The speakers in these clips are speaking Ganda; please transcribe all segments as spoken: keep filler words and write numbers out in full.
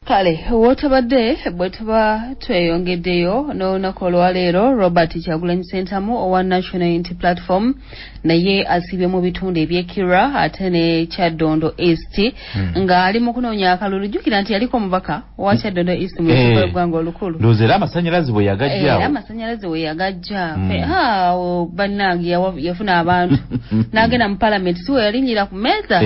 Kale, wotabadde bwetuba tweyongeddeyo n'olunaku olwaleero Robert Kyagulanyi Ssentamu owa National Unity Platform naye asibye mu bitundu eby'Ekira ate ne Kyaddondo East hmm. nga ali mu kunoonya akalulu. Jjukira nti yaliko omubaka wa Kyaddondo East mu lukiiko lw'eggwanga olukulu. Ndowooza era amasannyalaze bwe yagajja. Era amasannyalaze bwe yagajja. Ha bannange yafuna abantu n'agenda mu Parliament si we yalinnyira ku mmeeza.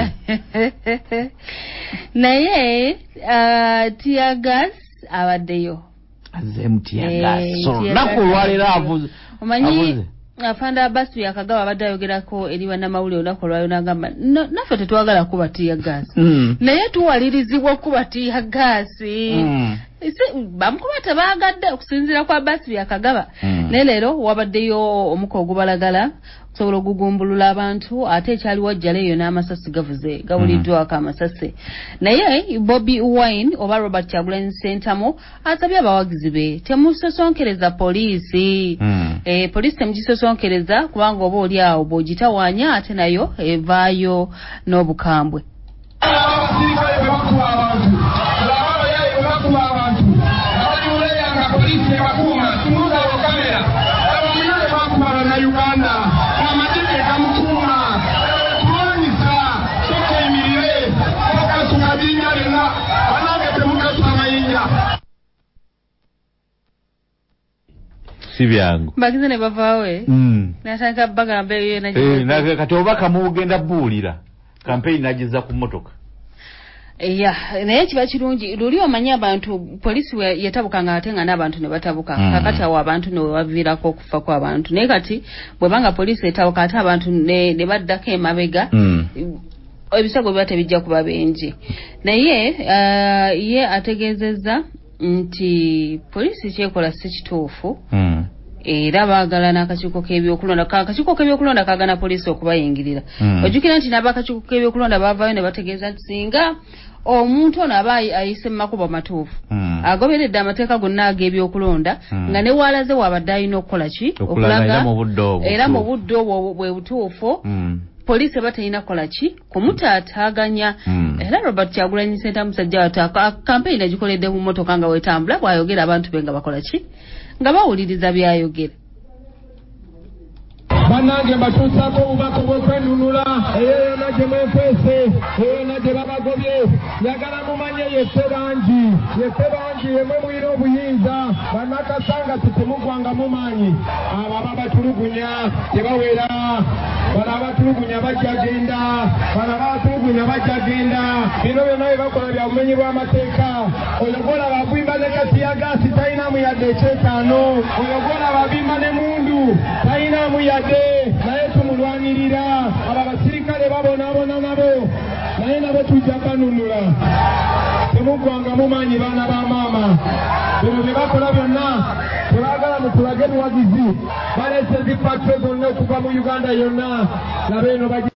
Naye uh, tear gas abaddeyo azemu tear gas so naku lwalera avuze omanyi afanda basu yakagaba abadde ayogerako eri bannamawulire olunaku olwayo n'agamba naffe tetwagala kuba tear gas naye tuwalirizibwa kuba tear gas bamukuba tebaagadde okusinziira kwa basu yakagaba naye leero wabaddeyo omuko ogubalagala okusobola okugumbulula abantu ate ekyali wajjala eyo n'amasasi gavuze gawuliddwako amasasi naye Bobi Wine oba Robert Kyagulanyi Ssentamu asabye abawagizi be temusosonkereza poliisi eh poliisi temugisosonkereza kubanga oba oli awo bw'ogitawaanya ate nayo evaayo n'obukambwe. Sibyangu bagize ne bavaawe mm. nataka bagambe yeye na eh na katobaka mugenda buulira campaign nagiza ku motoka ya naye kiba kirungi luli omanya abantu polisi yatabukanga atenga n'abantu ne batabuka mm. kakati awo abantu ne bavirako okufa kwa abantu naye kati bwebanga polisi etabuka ate abantu ne, ne baddako emabega mm. ebisago biba tebijja kuba benji naye uh, ye ategeezezza nti polisi kyekola si kituufu mm. era baagala n'akakiiko k'ebyokulonda akakiiko k'ebyokulonda kaagana polisi okubayingirira mm. ojjukira nti n'abakakiiko k'ebyokulonda baavaayo ne bategeeza nti singa omuntu ono aba ayise mu makubo matuufu mm. agoberedde amateeka gonna ag'ebyokulonda mm. nga ne waalaze wabadde alina okukola ki okulaga era mu budde obwo bwe butuufu mm. polisi batalina kola ki kumutaataaganya mm. era Robert Kyagulanyi Ssentamu musajja wataka campaign agikoledde mu motoka nga wetambula bwayogera abantu benga bakola ki nga bawuliriza byayogera. Banange batuusako obubaka bw'okwenunula eyo nagye mwefeese eyo nagye babagobye njagala mumanye yesse bangi yesse bangi yemwe mwira obuyinza bannakasanga tetemugwanga mu maanyi abo ababatulugunya tebawera bano abatulugunya bajja genda bano abatulugunya bajja genda bino byonna bye bakola bya bumenyi bw'amateeka oyo gwolaba abimba ne katiyagaasi talinamu yadde ekyetaano oyo gwolaba abimba ne mundu talinamu yadde naye tumulwanirira abo abasirikale babonaabona nabo naye nabo tujja kanunula temuggwanga mu maanyi baana ba maama bino bye bakola byonna tebaagala mutulage muwagizi baleese zipatwe zonna okuva mu Uganda yonna nabeeno